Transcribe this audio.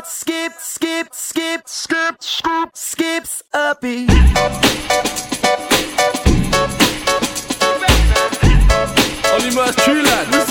heart skips a beat. On y marche, tu là.